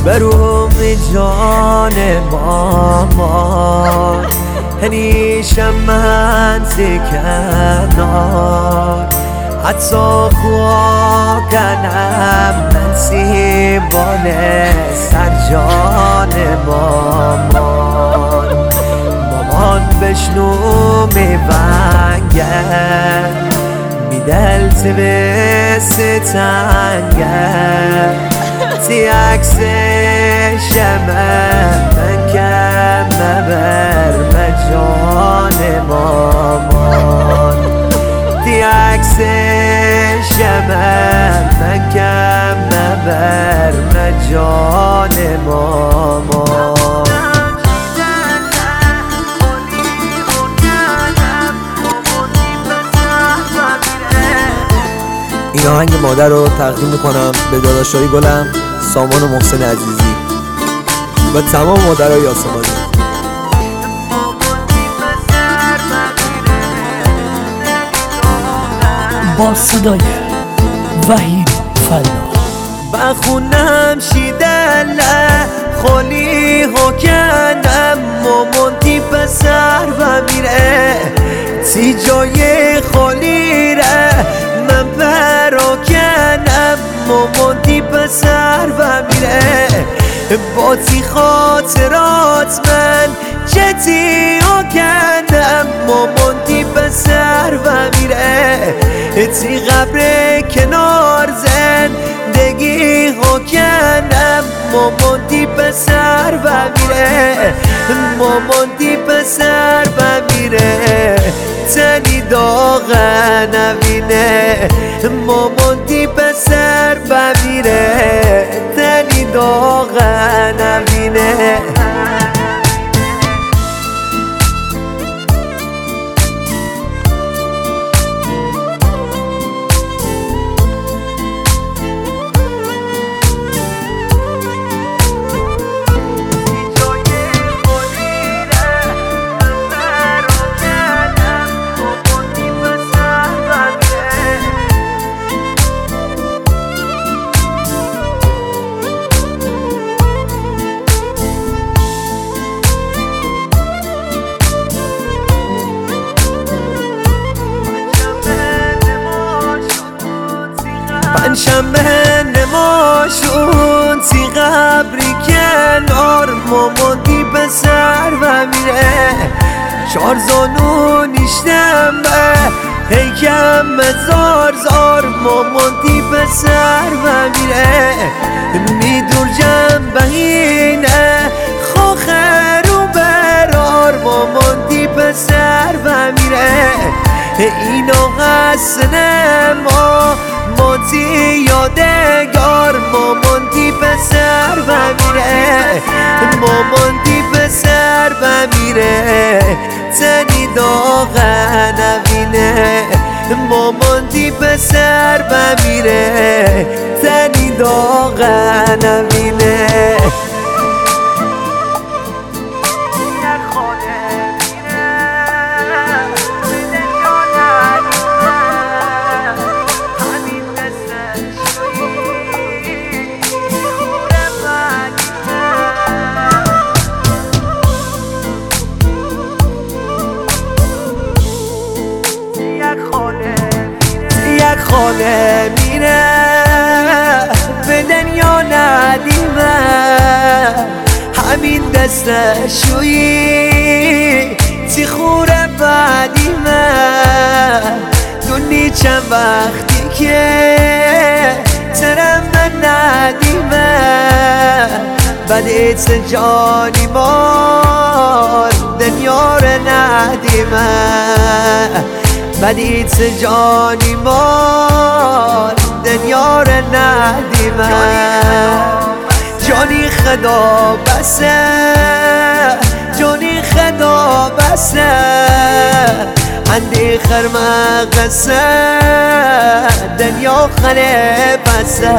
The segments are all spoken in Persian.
بروم جان مامان هنیشم من کنار حتی خواکنم من سیبال سر جان مامان بشنو میونگه میدل تنگه تی عکس شمه من کم بر مجان مامان تی عکس شمه من کم بر مجان مامان این آهنگ مادر رو تقدیم میکنم به داداشای گلم سامان و محسن عزیزی و تمام مادرای آسمانی. با صدای وحید فلاح بخونم شیدله خالی ها کنم مامانتی پسر و میره تی جای خالی ره من پراکنم مامانتی پسر و میره با تی خاطرات من جتی ها کنم مامانتی پسر و میره تی قبر کنار زندگی ها کنم مامانتی پسر و میره مامانتی پسر و میره تنی داغ نبینه مامانتی پسر و میره تنی داغ نبینه پنجشنبه نماشون تی قبری کنار مامانتی پسر و میره چار زانو نیشتم به هیکم زار زار مامانتی پسر و میره میدور جنبهینه خاخر و برار مامانتی پسر و میره اینا حسنه مامانتی یادگار مامانتی پسر و میره مامانتی پسر و میره تنی داغ نبینه مامانتی پسر و میره تنی داغ نبینه یک خاله میره به دنیا ندیمه همین دستشویی تی خوره بدیمه دونی چند وقتی که ترم من ندیمه بدیت جانی مار دنیا رو ندیمه بدیت جانی مال دنیا رو ندیمه جانی خدا بسه جانی خدا بسه اندی خرمقسه دنیا خله بسه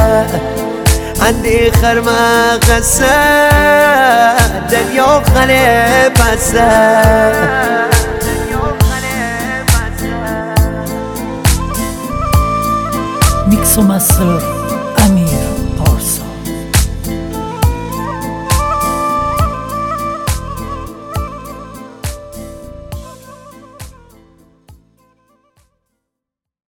اندی خرمقسه دنیا خله بسه میکس و مستر